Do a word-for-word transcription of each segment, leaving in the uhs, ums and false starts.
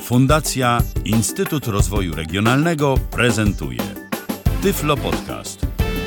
Fundacja Instytut Rozwoju Regionalnego prezentuje Tyflo Podcast.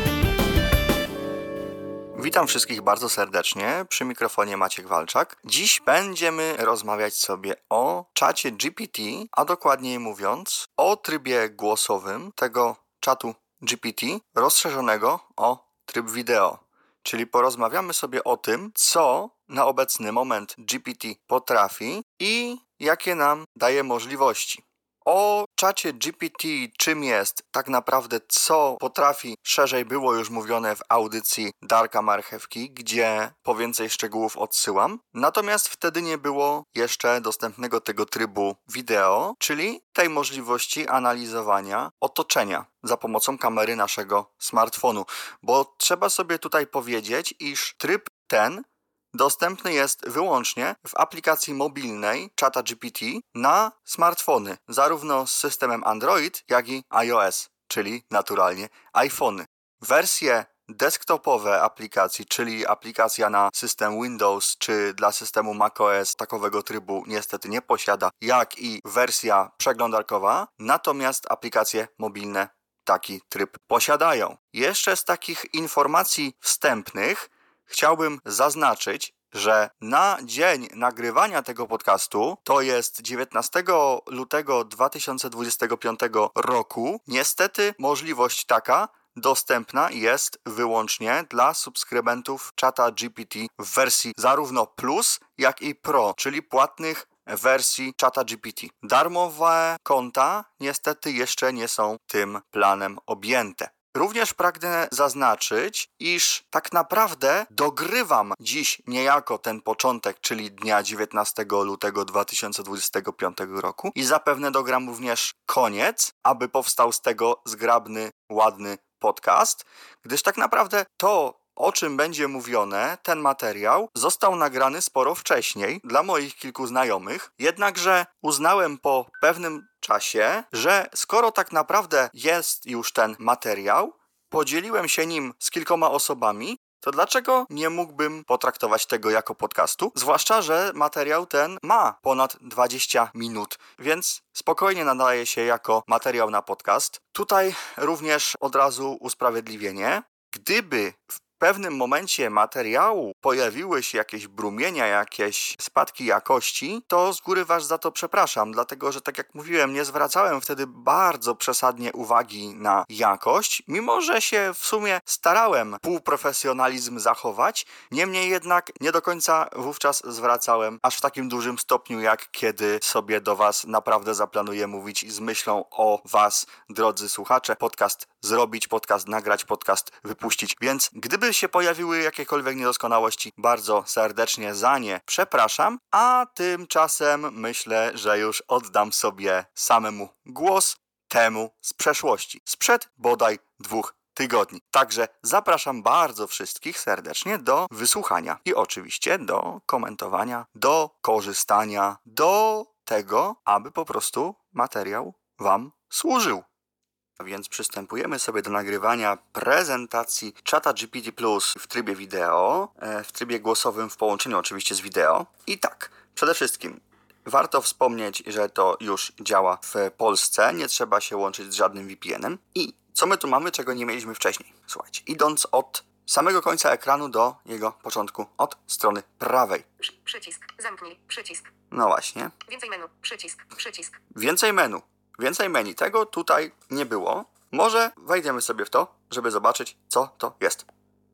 Witam wszystkich bardzo serdecznie, przy mikrofonie Maciek Walczak. Dziś będziemy rozmawiać sobie o czacie G P T, a dokładniej mówiąc o trybie głosowym tego czatu G P T rozszerzonego o tryb wideo. Czyli porozmawiamy sobie o tym, co na obecny moment G P T potrafi i jakie nam daje możliwości. O czacie G P T, czym jest, tak naprawdę co potrafi, szerzej było już mówione w audycji Darka Marchewki, gdzie po więcej szczegółów odsyłam. Natomiast wtedy nie było jeszcze dostępnego tego trybu wideo, czyli tej możliwości analizowania otoczenia za pomocą kamery naszego smartfonu. Bo trzeba sobie tutaj powiedzieć, iż tryb ten dostępny jest wyłącznie w aplikacji mobilnej czata G P T na smartfony, zarówno z systemem Android, jak i iOS, czyli naturalnie iPhony. Wersje desktopowe aplikacji, czyli aplikacja na system Windows czy dla systemu macOS takowego trybu niestety nie posiada, jak i wersja przeglądarkowa, natomiast aplikacje mobilne taki tryb posiadają. Jeszcze z takich informacji wstępnych chciałbym zaznaczyć, że na dzień nagrywania tego podcastu, to jest dziewiętnastego lutego dwa tysiące dwudziestego piątego roku, niestety możliwość taka dostępna jest wyłącznie dla subskrybentów czata G P T w wersji zarówno Plus, jak i Pro, czyli płatnych wersji czata G P T. Darmowe konta niestety jeszcze nie są tym planem objęte. Również pragnę zaznaczyć, iż tak naprawdę dogrywam dziś niejako ten początek, czyli dnia dziewiętnastego lutego dwa tysiące dwudziestego piątego roku i zapewne dogram również koniec, aby powstał z tego zgrabny, ładny podcast, gdyż tak naprawdę to, o czym będzie mówione, ten materiał został nagrany sporo wcześniej dla moich kilku znajomych, jednakże uznałem po pewnym czasie, że skoro tak naprawdę jest już ten materiał, podzieliłem się nim z kilkoma osobami, to dlaczego nie mógłbym potraktować tego jako podcastu? Zwłaszcza, że materiał ten ma ponad dwadzieścia minut, więc spokojnie nadaje się jako materiał na podcast. Tutaj również od razu usprawiedliwienie. Gdyby w W pewnym momencie materiału pojawiły się jakieś brumienia, jakieś spadki jakości, to z góry was za to przepraszam, dlatego że tak jak mówiłem, nie zwracałem wtedy bardzo przesadnie uwagi na jakość, mimo że się w sumie starałem półprofesjonalizm zachować, niemniej jednak nie do końca wówczas zwracałem aż w takim dużym stopniu, jak kiedy sobie do was naprawdę zaplanuję mówić z myślą o was, drodzy słuchacze, podcast zrobić, podcast nagrać, podcast wypuścić, więc gdyby się pojawiły jakiekolwiek niedoskonałości, bardzo serdecznie za nie przepraszam, a tymczasem myślę, że już oddam sobie samemu głos temu z przeszłości, sprzed bodaj dwóch tygodni. Także zapraszam bardzo wszystkich serdecznie do wysłuchania i oczywiście do komentowania, do korzystania, do tego, aby po prostu materiał wam służył. A więc przystępujemy sobie do nagrywania prezentacji czata G P T Plus w trybie wideo, w trybie głosowym w połączeniu oczywiście z wideo. I tak, przede wszystkim warto wspomnieć, że to już działa w Polsce, nie trzeba się łączyć z żadnym V P N-em. I co my tu mamy, czego nie mieliśmy wcześniej? Słuchajcie, idąc od samego końca ekranu do jego początku, od strony prawej. Przycisk, zamknij, przycisk. No właśnie. Więcej menu, przycisk, przycisk. Więcej menu. Więcej menu. Tego tutaj nie było. Może wejdziemy sobie w to, żeby zobaczyć, co to jest.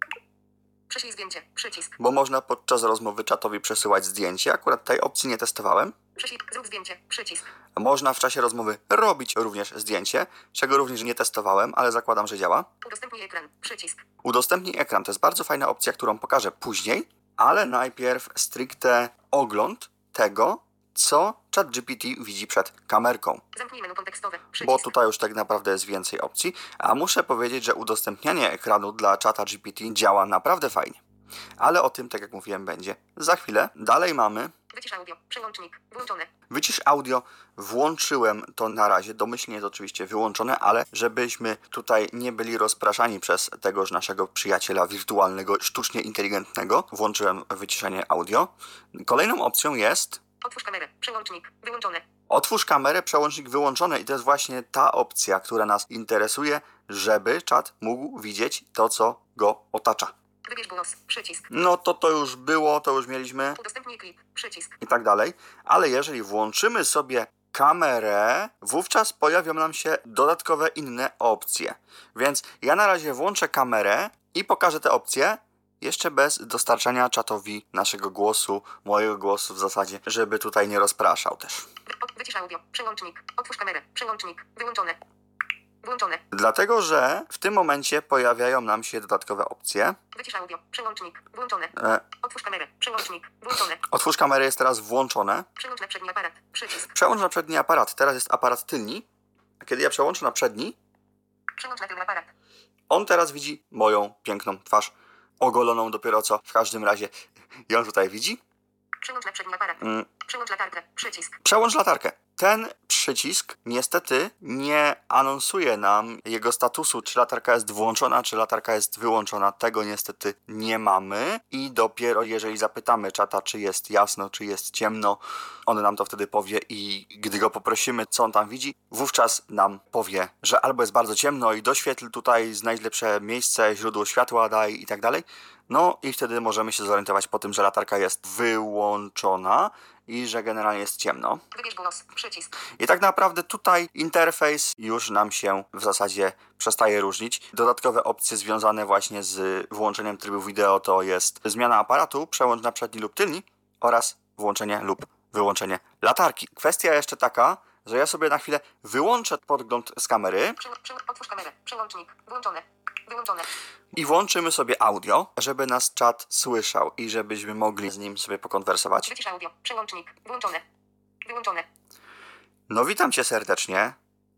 Prześlij zdjęcie, przycisk. Bo można podczas rozmowy czatowi przesyłać zdjęcie. Akurat tej opcji nie testowałem. Prześlij, zrób zdjęcie, przycisk. Można w czasie rozmowy robić również zdjęcie, czego również nie testowałem, ale zakładam, że działa. Udostępnij ekran, przycisk. Udostępnij ekran. To jest bardzo fajna opcja, którą pokażę później, ale najpierw stricte ogląd tego, co ChatGPT widzi przed kamerką. Zamknij menu kontekstowe, przycisk. Bo tutaj już tak naprawdę jest więcej opcji, a muszę powiedzieć, że udostępnianie ekranu dla czata G P T działa naprawdę fajnie. Ale o tym, tak jak mówiłem, będzie za chwilę. Dalej mamy... Wycisz audio, przełącznik, włączone. Wycisz audio, włączyłem to na razie, domyślnie jest oczywiście wyłączone, ale żebyśmy tutaj nie byli rozpraszani przez tegoż naszego przyjaciela wirtualnego, sztucznie inteligentnego, włączyłem wyciszenie audio. Kolejną opcją jest... Otwórz kamerę, przełącznik, wyłączone. Otwórz kamerę, przełącznik wyłączony i to jest właśnie ta opcja, która nas interesuje, żeby czat mógł widzieć to, co go otacza. Wybierz głos. Przycisk. No to to już było, to już mieliśmy Udostępnij klip. Przycisk. i tak dalej. Ale jeżeli włączymy sobie kamerę, wówczas pojawią nam się dodatkowe inne opcje. Więc ja na razie włączę kamerę i pokażę te opcje, jeszcze bez dostarczania czatowi naszego głosu, mojego głosu w zasadzie, żeby tutaj nie rozpraszał też. Wycisz audio. Przełącznik. Otwórz kamerę. Przełącznik. Wyłączone. Włączone. Dlatego, że w tym momencie pojawiają nam się dodatkowe opcje. Wycisz audio. Przełącznik. Włączone. E, Otwórz kamerę. Przełącznik. Włączone. otwórz kamerę jest teraz włączone. Przełącz na przedni aparat. Przycisk. Przełącz na przedni aparat. Teraz jest aparat tylni. A kiedy ja przełączę na przedni, Przełącz na tylny aparat. on teraz widzi moją piękną twarz. Ogoloną dopiero co. W każdym razie ją tutaj widzi. Przełącz na przedni aparat. Mm. Przełącz latarkę. Przycisk. Przełącz latarkę. Ten przycisk niestety nie anonsuje nam jego statusu, czy latarka jest włączona, czy latarka jest wyłączona. Tego niestety nie mamy i dopiero jeżeli zapytamy czata, czy jest jasno, czy jest ciemno, on nam to wtedy powie i gdy go poprosimy, co on tam widzi, wówczas nam powie, że albo jest bardzo ciemno i doświetl tutaj, znajdź lepsze miejsce, źródło światła daj i tak dalej. No i wtedy możemy się zorientować po tym, że latarka jest wyłączona i że generalnie jest ciemno. Wybierz głos. Przycisk. I tak naprawdę tutaj interfejs już nam się w zasadzie przestaje różnić. Dodatkowe opcje związane właśnie z włączeniem trybu wideo to jest zmiana aparatu, przełącz na przedni lub tylni oraz włączenie lub wyłączenie latarki. Kwestia jeszcze taka, że ja sobie na chwilę wyłączę podgląd z kamery Prze- prze- otwórz kamerę. Przełącznik. Włączone. Wyłączone. i włączymy sobie audio, żeby nas czat słyszał i żebyśmy mogli z nim sobie pokonwersować. Wycisz audio. Przełącznik. Włączone. Wyłączone. No witam cię serdecznie.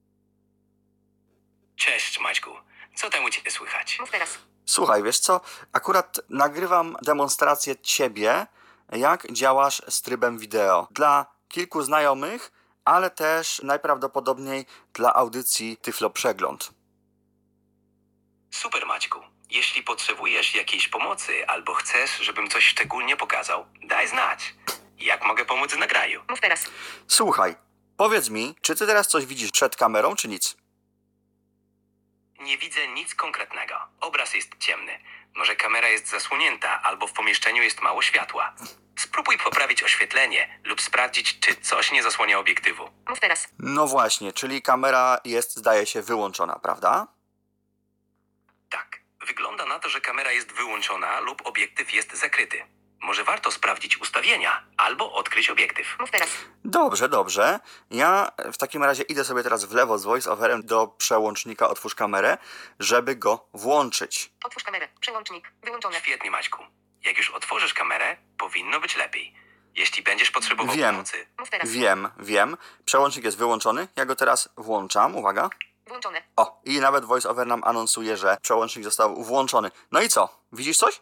Cześć Maćku, co tam u Ciebie słychać? Mów teraz. Słuchaj, wiesz co? Akurat nagrywam demonstrację ciebie, jak działasz z trybem wideo. Dla kilku znajomych, ale też najprawdopodobniej dla audycji Tyflo Przegląd. Super Maćku, jeśli potrzebujesz jakiejś pomocy albo chcesz, żebym coś szczególnie pokazał, daj znać. Jak mogę pomóc w nagraniu? Mów teraz. Słuchaj, powiedz mi, czy ty teraz coś widzisz przed kamerą, czy nic? Nie widzę nic konkretnego. Obraz jest ciemny. Może kamera jest zasłonięta albo w pomieszczeniu jest mało światła. Spróbuj poprawić oświetlenie lub sprawdzić, czy coś nie zasłania obiektywu. Mów teraz. No właśnie, czyli kamera jest, zdaje się, wyłączona, prawda? Tak, wygląda na to, że kamera jest wyłączona lub obiektyw jest zakryty. Może warto sprawdzić ustawienia albo odkryć obiektyw. Mów teraz. Dobrze, dobrze. Ja w takim razie idę sobie teraz w lewo z voice-overem do przełącznika Otwórz kamerę, żeby go włączyć. Otwórz kamerę. Przełącznik. Wyłączone. Świetnie Maćku. Jak już otworzysz kamerę, powinno być lepiej. Jeśli będziesz potrzebował Wiem. pomocy, Mów teraz. Wiem, wiem. Przełącznik jest wyłączony. Ja go teraz włączam. Uwaga. Włączone. O, i nawet voice-over nam anonsuje, że przełącznik został włączony. No i co? Widzisz coś?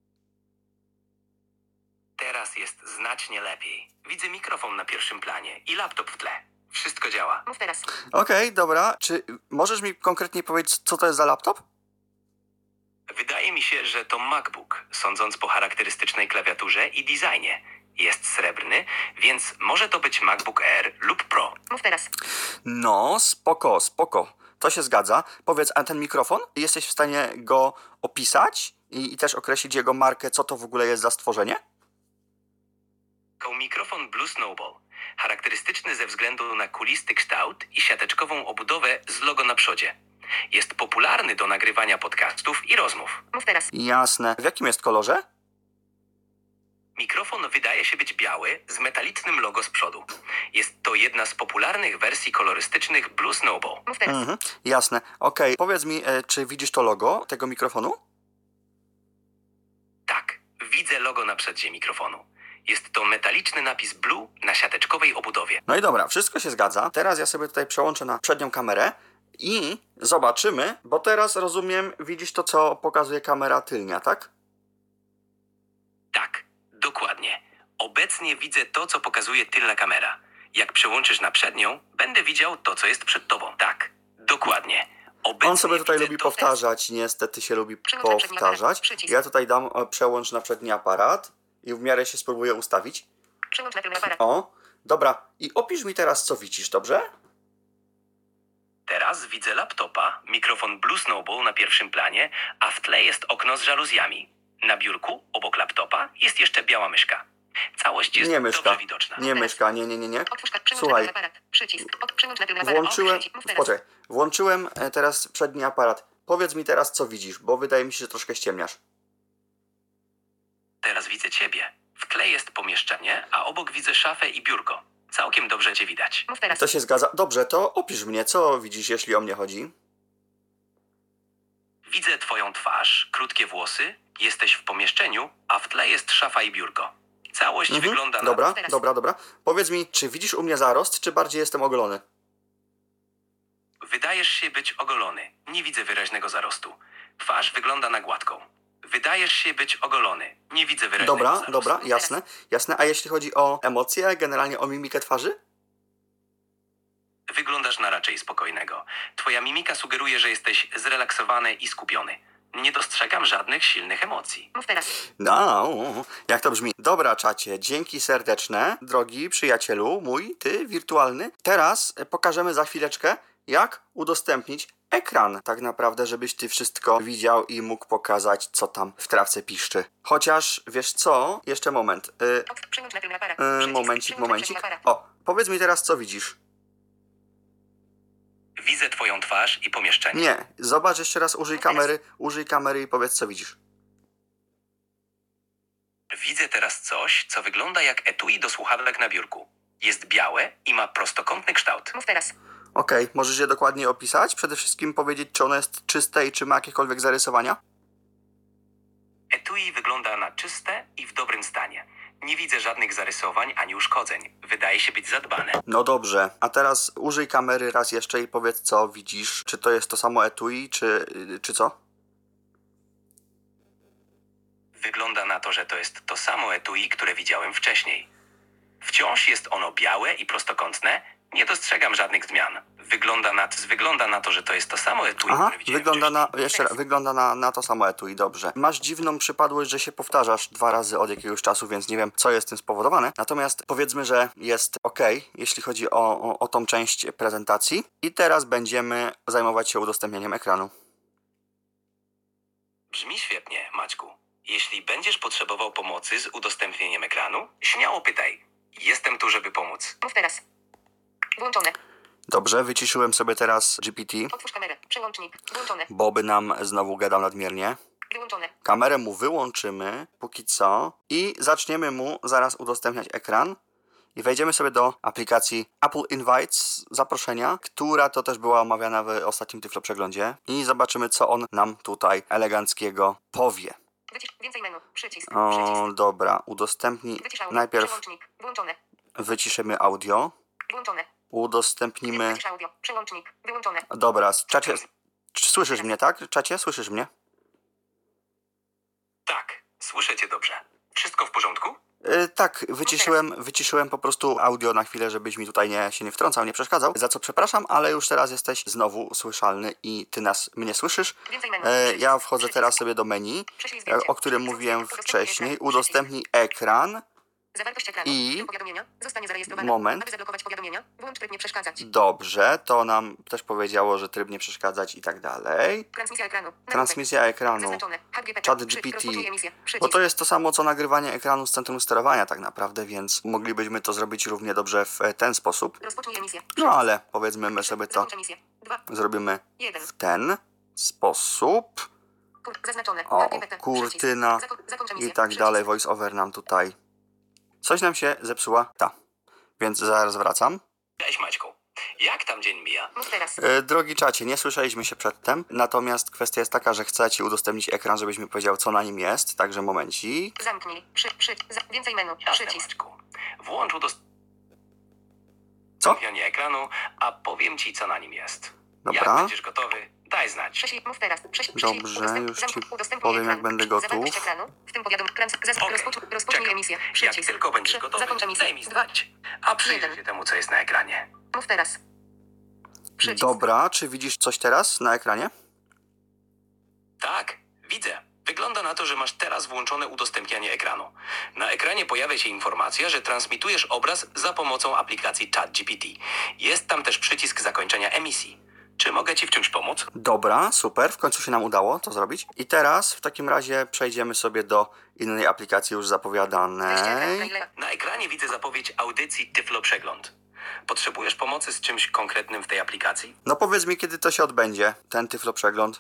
teraz jest znacznie lepiej. Widzę mikrofon na pierwszym planie i laptop w tle. Wszystko działa. Mów teraz. Okej, dobra. Czy możesz mi konkretnie powiedzieć, co to jest za laptop? Wydaje mi się, że to MacBook, sądząc po charakterystycznej klawiaturze i designie. Jest srebrny, więc może to być MacBook Air lub Pro. Mów teraz. No, spoko, spoko. To się zgadza. Powiedz, a ten mikrofon? Jesteś w stanie go opisać i, i też określić jego markę, co to w ogóle jest za stworzenie? To mikrofon Blue Snowball. Charakterystyczny ze względu na kulisty kształt i siateczkową obudowę z logo na przodzie. Jest popularny do nagrywania podcastów i rozmów. Mów teraz. Jasne. W jakim jest kolorze? Mikrofon wydaje się być biały, z metalicznym logo z przodu. Jest to jedna z popularnych wersji kolorystycznych Blue Snowball. Mów teraz. Mhm, jasne. Okej, powiedz mi, e, czy widzisz to logo tego mikrofonu? Tak, widzę logo na przedzie mikrofonu. Jest to metaliczny napis Blue na siateczkowej obudowie. No i dobra, wszystko się zgadza. Teraz ja sobie tutaj przełączę na przednią kamerę i zobaczymy, bo teraz rozumiem, widzisz to, co pokazuje kamera tylnia, tak? Tak, dokładnie. Obecnie widzę to, co pokazuje tylna kamera. Jak przełączysz na przednią, będę widział to, co jest przed tobą. Tak, dokładnie. Obecnie On sobie tutaj widzę lubi to, powtarzać, niestety się lubi Przełącz na przedni powtarzać. aparat. Przycisk. Ja tutaj dam e, przełącz na przedni aparat i w miarę się spróbuję ustawić. Przełącz na tylny aparat. O, Dobra, i opisz mi teraz, co widzisz, dobrze? Teraz widzę laptopa, mikrofon Blue Snowball na pierwszym planie, a w tle jest okno z żaluzjami. Na biurku, obok laptopa, jest jeszcze biała myszka. Całość jest Nie myszka, dobrze widoczna. nie myszka, nie, nie, nie, nie. Otwórz ka- przełącz Słuchaj. na tryb aparat. Przycisk. Od, przełącz na tryb aparat. Włączyłem, O, przycisk. Mów teraz. poczekaj, włączyłem e, teraz przedni aparat. Powiedz mi teraz, co widzisz, bo wydaje mi się, że troszkę ściemniasz. Teraz widzę ciebie. W tle jest pomieszczenie, a obok widzę szafę i biurko. Całkiem dobrze cię widać. Mów teraz. To się zgadza. Dobrze, to opisz mnie, co widzisz, jeśli o mnie chodzi. Widzę twoją twarz, krótkie włosy, jesteś w pomieszczeniu, a w tle jest szafa i biurko. Całość Mhm. wygląda na... Dobra, teraz. dobra, dobra. Powiedz mi, czy widzisz u mnie zarost, czy bardziej jestem ogolony? Wydajesz się być ogolony. Nie widzę wyraźnego zarostu. Twarz wygląda na gładką. Wydajesz się być ogolony. Nie widzę wyraźnego Dobra, zarostu. dobra, jasne, jasne. A jeśli chodzi o emocje, generalnie o mimikę twarzy? Wyglądasz na raczej spokojnego. Twoja mimika sugeruje, że jesteś zrelaksowany i skupiony. Nie dostrzegam żadnych silnych emocji. Mów teraz. No, jak to brzmi. Dobra, czacie, dzięki serdeczne, drogi przyjacielu mój, ty wirtualny. Teraz pokażemy za chwileczkę, jak udostępnić ekran, tak naprawdę, żebyś ty wszystko widział i mógł pokazać, co tam w trawce piszczy. Chociaż, wiesz co? Jeszcze moment. Y, Od, przełącz na tryb aparat. y, Przycisk. momencik, Przełącz na momencik. tryb aparat. O, powiedz mi teraz, co widzisz. Widzę twoją twarz i pomieszczenie. Nie, zobacz jeszcze raz, użyj Teraz. kamery, użyj kamery i powiedz, co widzisz. Widzę teraz coś, co wygląda jak etui do słuchawek na biurku. Jest białe i ma prostokątny kształt. Mów teraz. Okej, możesz je dokładnie opisać? Przede wszystkim powiedzieć, czy ono jest czyste i czy ma jakiekolwiek zarysowania? Etui wygląda na czyste i w dobrym stanie. Nie widzę żadnych zarysowań ani uszkodzeń. Wydaje się być zadbane. No dobrze, a teraz użyj kamery raz jeszcze i powiedz, co widzisz. Czy to jest to samo etui, czy, czy co? Wygląda na to, że to jest to samo etui, które widziałem wcześniej. Wciąż jest ono białe i prostokątne. Nie dostrzegam żadnych zmian. Wygląda na, wygląda na to, że to jest to samo etui, Aha, które widziałem wygląda na, wcześniej. jeszcze raz, wygląda na, na to samo etui, dobrze. Masz dziwną przypadłość, że się powtarzasz dwa razy od jakiegoś czasu, więc nie wiem, co jest tym spowodowane. Natomiast powiedzmy, że jest ok, jeśli chodzi o, o, o tą część prezentacji. I teraz będziemy zajmować się udostępnieniem ekranu. Brzmi świetnie, Maćku. Jeśli będziesz potrzebował pomocy z udostępnieniem ekranu, śmiało pytaj. Jestem tu, żeby pomóc. Mów teraz. Włączone. Dobrze, wyciszyłem sobie teraz G P T, Otwórz kamerę. Przełącznik. Włączone. bo by nam znowu gadał nadmiernie. Wyłączone. Kamerę mu wyłączymy póki co i zaczniemy mu zaraz udostępniać ekran. I wejdziemy sobie do aplikacji Apple Invites, zaproszenia, która to też była omawiana w ostatnim Tyflo Przeglądzie. I zobaczymy, co on nam tutaj eleganckiego powie. Wycisz. Więcej menu. Przycisk. O, Przycisk. dobra, udostępnij. Wycisz audio. Najpierw Przełącznik. Włączone. wyciszymy audio. Włączone. Udostępnimy... Wycisz audio. Przełącznik. Wyłączone. Dobra, czacie... Czy słyszysz mnie, tak? Czacie, słyszysz mnie? Tak, słyszę cię dobrze. Wszystko w porządku? Yy, tak, wyciszyłem, wyciszyłem po prostu audio na chwilę, żebyś mi tutaj nie, się nie wtrącał, nie przeszkadzał. Za co przepraszam, ale już teraz jesteś znowu słyszalny i ty nas, mnie słyszysz. Więcej menu. E, Przycisk. ja wchodzę Przycisk. teraz sobie do menu, Prześlij e, zdjęcie. o którym Przycisk. mówiłem Udostępnij wcześniej. ekran. Udostępnij ekran. Zawartość ekranu. I- Tryb powiadomienia zostanie zarejestrowana. Moment. Aby zablokować powiadomienia, włącz tryb nie przeszkadzać. Dobrze, to nam też powiedziało, że tryb nie przeszkadzać i tak dalej. Transmisja ekranu. Nagłówek. Transmisja ekranu. Zaznaczone. H G P. Chat Przy- G P T. rozpocznij emisję. Bo Przycisk. to jest to samo, co nagrywanie ekranu z centrum sterowania tak naprawdę, więc moglibyśmy to zrobić równie dobrze w e, ten sposób. Rozpocznij emisję. No ale powiedzmy, my sobie to Zakończ emisję. Dwa. zrobimy Jeden. w ten sposób. Kur- Zaznaczone. O, H G P T. kurtyna Przycisk. Zako- zakończ emisję. i tak Przycisk. dalej. Voice over nam tutaj. Coś nam się zepsuła ta. Więc zaraz wracam. Cześć, Maćku. Jak tam dzień mija? Mów teraz. E, drogi czacie, nie słyszeliśmy się przedtem. Natomiast kwestia jest taka, że chcę ci udostępnić ekran, żebyś mi powiedział, co na nim jest. Także momencik. Zamknij. Przy, przy, za, więcej menu. Jasne, Przycisk. Maćku. Włącz Co? udostępnianie ekranu, a powiem ci, co na nim jest. Jak Dobra. będziesz gotowy, daj znać. Prześlij, mów teraz. Prześlij, prześlij, Dobrze, udostęp- już zamk- ci udostępnij powiem, ekran. jak będę gotów. Zawartość ekranu, w tym powiadom, trans, zaz, Okej, rozpocznij, rozpocznij czekam. emisję. Jak Przycisk. tylko będziesz Przy- gotowy, Zakończ emisję. daj mi Dwa. znać. A przyjrzę Jeden. się temu, co jest na ekranie. Mów teraz. Przycisk. Dobra, czy widzisz coś teraz na ekranie? Tak, widzę. Wygląda na to, że masz teraz włączone udostępnianie ekranu. Na ekranie pojawia się informacja, że transmitujesz obraz za pomocą aplikacji ChatGPT. Jest tam też przycisk zakończenia emisji. Czy mogę Ci w czymś pomóc? Dobra, super, w końcu się nam udało to zrobić. I teraz w takim razie przejdziemy sobie do innej aplikacji już zapowiadanej. Na ekranie widzę zapowiedź audycji Tyflo Przegląd. Potrzebujesz pomocy z czymś konkretnym w tej aplikacji? No powiedz mi, kiedy to się odbędzie, ten Tyflo Przegląd.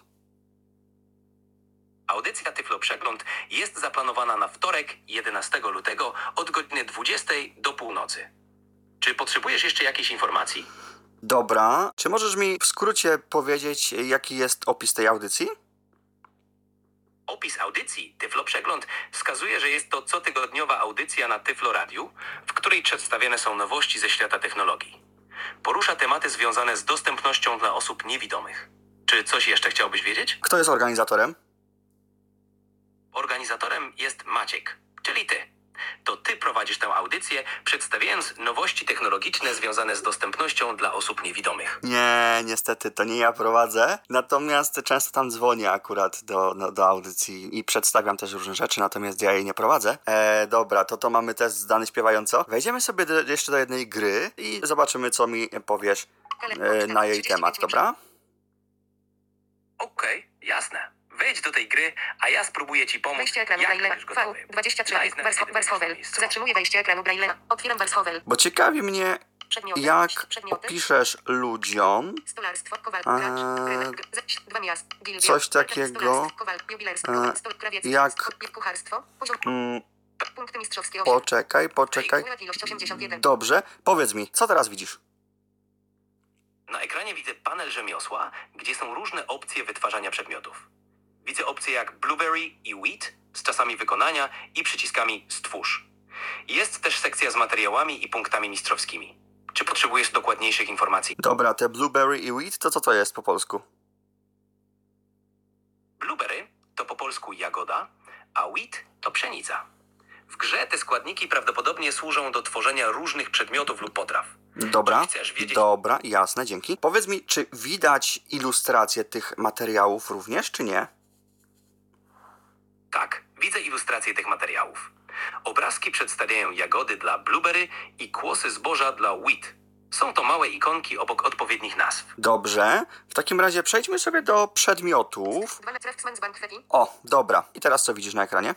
Audycja Tyflo Przegląd jest zaplanowana na wtorek, jedenastego lutego od godziny dwudziestej do północy. Czy potrzebujesz jeszcze jakiejś informacji? Dobra, czy możesz mi w skrócie powiedzieć, jaki jest opis tej audycji? Opis audycji Tyflo Przegląd wskazuje, że jest to cotygodniowa audycja na Tyflo Radiu, w której przedstawiane są nowości ze świata technologii. Porusza tematy związane z dostępnością dla osób niewidomych. Czy coś jeszcze chciałbyś wiedzieć? Kto jest organizatorem? Organizatorem jest Maciek, czyli ty. To ty prowadzisz tę audycję, przedstawiając nowości technologiczne związane z dostępnością dla osób niewidomych. Nie, niestety to nie ja prowadzę, natomiast często tam dzwonię akurat do, do, do audycji i przedstawiam też różne rzeczy, natomiast ja jej nie prowadzę. E, dobra, to to mamy test zdany śpiewająco. Wejdziemy sobie do, jeszcze do jednej gry i zobaczymy, co mi powiesz e, na jej temat, dobra? Okej, okay, jasne. Wejdź do tej gry, a ja spróbuję ci pomóc. Wejście ekranu jak Braille będziesz V gotowy. dwadzieścia trzy. Daj znać, kiedy Wershovel. będziesz na miejscu. Zatrzymuję wejście ekranu Braille. Otwieram Wershovel. Bo ciekawi mnie, Przedmioty. jak Przedmioty. opiszesz ludziom Stolarstwo, kowal, A, gracz, rynek, g- z- dwa miast, gildia, coś market, takiego, stolarstwo, kowal, jubilerstwo, e, stol, krawiectwo, jak- skok, kucharstwo, poziom, mm, punkty mistrzowskie osiem. poczekaj, poczekaj. Uład ilość osiemdziesiąt jeden. Dobrze, powiedz mi, co teraz widzisz? Na ekranie widzę panel rzemiosła, gdzie są różne opcje wytwarzania przedmiotów. Widzę opcje jak Blueberry i Wheat z czasami wykonania i przyciskami Stwórz. Jest też sekcja z materiałami i punktami mistrzowskimi. Czy potrzebujesz dokładniejszych informacji? Dobra, te Blueberry i Wheat, to co to jest po polsku? Blueberry to po polsku jagoda, a wheat to pszenica. W grze te składniki prawdopodobnie służą do tworzenia różnych przedmiotów lub potraw. Dobra, Czy chcesz wiedzieć- dobra, jasne, dzięki. Powiedz mi, czy widać ilustracje tych materiałów również, czy nie? Tak, widzę ilustracje tych materiałów. Obrazki przedstawiają jagody dla blueberry i kłosy zboża dla wheat. Są to małe ikonki obok odpowiednich nazw. Dobrze, w takim razie przejdźmy sobie do przedmiotów. Dwa Craftsman's Bank Feti. O, dobra, i teraz co widzisz na ekranie?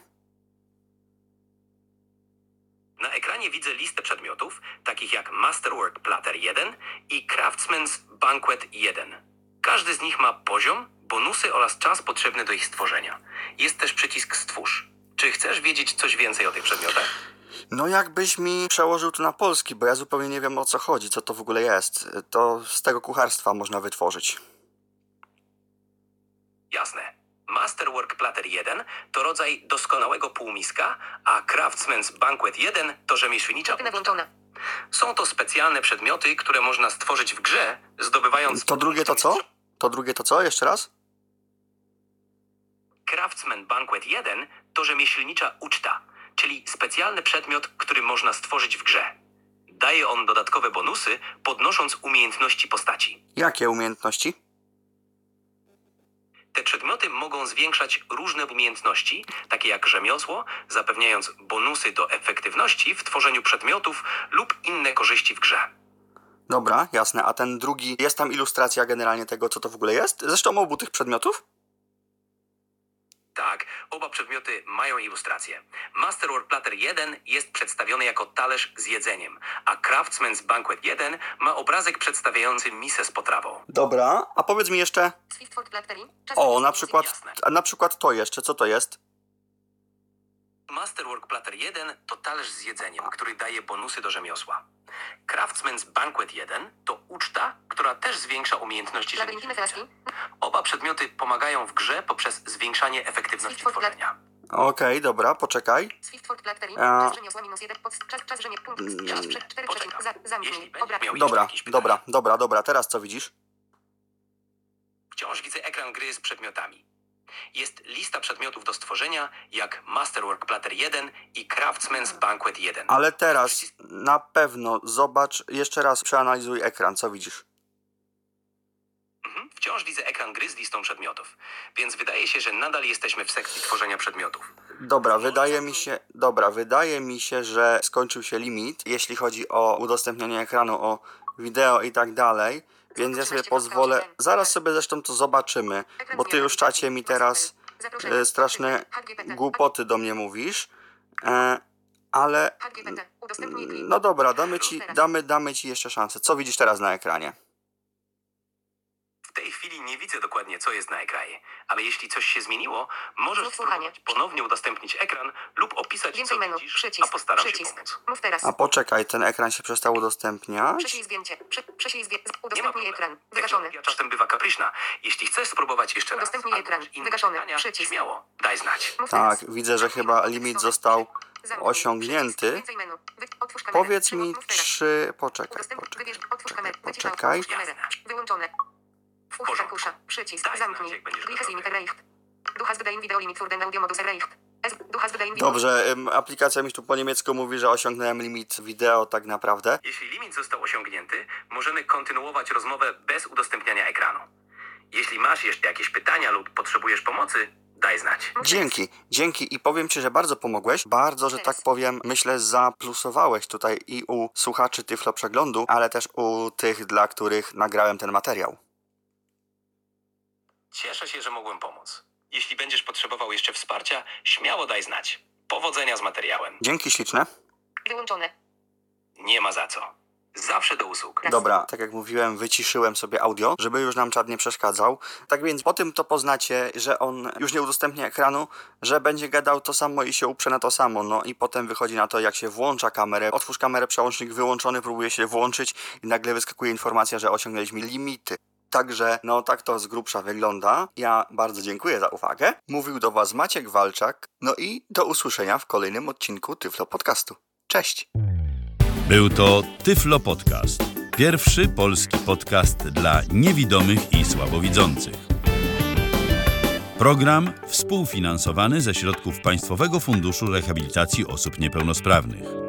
Na ekranie widzę listę przedmiotów, takich jak Masterwork Platter jeden i Craftsman's Banquet jeden. Każdy z nich ma poziom, bonusy oraz czas potrzebny do ich stworzenia. Jest też przycisk Stwórz. Czy chcesz wiedzieć coś więcej o tych przedmiotach? No jakbyś mi przełożył to na polski, bo ja zupełnie nie wiem, o co chodzi, co to w ogóle jest. To z tego kucharstwa można wytworzyć. Jasne. Masterwork Platter jeden to rodzaj doskonałego półmiska, a Craftsman's Banquet jeden to rzemieślnicza Rutyna uczta. włączona. Są to specjalne przedmioty, które można stworzyć w grze, zdobywając... To drugie to co? To drugie to co? Jeszcze raz? Craftsman Banquet jeden to rzemieślnicza uczta, czyli specjalny przedmiot, który można stworzyć w grze. Daje on dodatkowe bonusy, podnosząc umiejętności postaci. Jakie umiejętności? Te przedmioty mogą zwiększać różne umiejętności, takie jak rzemiosło, zapewniając bonusy do efektywności w tworzeniu przedmiotów lub inne korzyści w grze. Dobra, jasne, a ten drugi, jest tam ilustracja generalnie tego, co to w ogóle jest? Zresztą obu tych przedmiotów? Tak, oba przedmioty mają ilustrację. Masterwork Platter jeden jest przedstawiony jako talerz z jedzeniem, a Craftsman's Banquet jeden ma obrazek przedstawiający misę z potrawą. Dobra, a powiedz mi jeszcze... Swiftfoot Plattery. Czas O, emisji na muzyki. przykład, jasne. a na przykład to jeszcze, co to jest? Masterwork Platter jeden to talerz z jedzeniem, który daje bonusy do rzemiosła. Craftsman's Banquet jeden to uczta, która też zwiększa umiejętności Labirynty rzemieślnicze. metalarski. Oba przedmioty pomagają w grze poprzez zwiększanie efektywności Swiftfoot tworzenia. Okej, dobra, poczekaj. Swiftfoot Plattery. A- Czas rzemiosła minus jeden. Pod, czas, czas rzemie. Punkt. Czas przed cztery Poczekam. przecinek. Za, Jeśli zamknij. będziesz Obraz. miał jeszcze Dobra, jakieś pytania, dobra, dobra, dobra, teraz co widzisz? wciąż widzę ekran gry z przedmiotami. Jest lista przedmiotów do stworzenia, jak Masterwork Platter jeden i Craftsman's Banquet jeden. Ale teraz na pewno zobacz, jeszcze raz przeanalizuj ekran, co widzisz? Mhm. Wciąż widzę ekran gry z listą przedmiotów, więc wydaje się, że nadal jesteśmy w sekcji tworzenia przedmiotów. Dobra, wydaje mi się, dobra, wydaje mi się, że skończył się limit, jeśli chodzi o udostępnianie ekranu, o wideo i tak dalej, więc ja sobie pozwolę, zaraz sobie zresztą to zobaczymy, bo ty już w czacie mi teraz e, straszne głupoty do mnie mówisz, e, ale no dobra, damy ci, damy, damy ci jeszcze szansę. Co widzisz teraz na ekranie? W tej chwili nie widzę dokładnie, co jest na ekranie, ale jeśli coś się zmieniło, możesz spróbować ponownie udostępnić ekran lub opisać, Więcej co menu, widzisz, przycisk, a postaram przycisk. się pomóc. Mów teraz. A poczekaj, ten ekran się przestał udostępniać? Prześlij zdjęcie. Prze, prześlij zdjęcie. Nie ma Udostępnij problemu. ekran. Wygaszony. Technologia czasem bywa kapryśna. Jeśli chcesz spróbować jeszcze raz, Udostępnij albo ekran. masz inne Wygaszony. pytania, Przycisk. śmiało, daj znać. Mów Tak, teraz. widzę, że chyba limit został Zamknij. osiągnięty. Przycisk. Więcej menu. Wy, otwórz kamerę. Powiedz Przełącz- mi, mów teraz. czy... Poczekaj, Udostępnij. poczekaj, Wybierz. Otwórz kamerę. Wyciszaj. poczekaj. Otwórz kamerę. Wyłączone. Włóż porządku. arkusza. Przycisk. Daj znać, Zamknij. jak będziesz Gliches gotowy. limit erreicht. Du hast dein Video limit für den Audio Modus erreicht. Es, du hast dein Video... Dobrze, ym, aplikacja mi tu po niemiecku mówi, że osiągnąłem limit wideo tak naprawdę. Jeśli limit został osiągnięty, możemy kontynuować rozmowę bez udostępniania ekranu. Jeśli masz jeszcze jakieś pytania lub potrzebujesz pomocy, daj znać. Dzięki, dzięki i powiem ci, że bardzo pomogłeś. Bardzo, że tak powiem, myślę, zaplusowałeś tutaj i u słuchaczy Tyflo Przeglądu, ale też u tych, dla których nagrałem ten materiał. Cieszę się, że mogłem pomóc. Jeśli będziesz potrzebował jeszcze wsparcia, śmiało daj znać. Powodzenia z materiałem. Dzięki śliczne. Wyłączone. Nie ma za co. Zawsze do usług. Dobra, tak jak mówiłem, wyciszyłem sobie audio, żeby już nam czat nie przeszkadzał. Tak więc po tym to poznacie, że on już nie udostępnia ekranu, że będzie gadał to samo i się uprze na to samo. No i potem wychodzi na to, jak się włącza kamerę. Otwórz kamerę, przełącznik wyłączony, próbuje się włączyć i nagle wyskakuje informacja, że osiągnęliśmy limity. Także, no tak to z grubsza wygląda. Ja bardzo dziękuję za uwagę. Mówił do Was Maciek Walczak. No i do usłyszenia w kolejnym odcinku Tyflo Podcastu. Cześć! Był to Tyflo Podcast. Pierwszy polski podcast dla niewidomych i słabowidzących. Program współfinansowany ze środków Państwowego Funduszu Rehabilitacji Osób Niepełnosprawnych.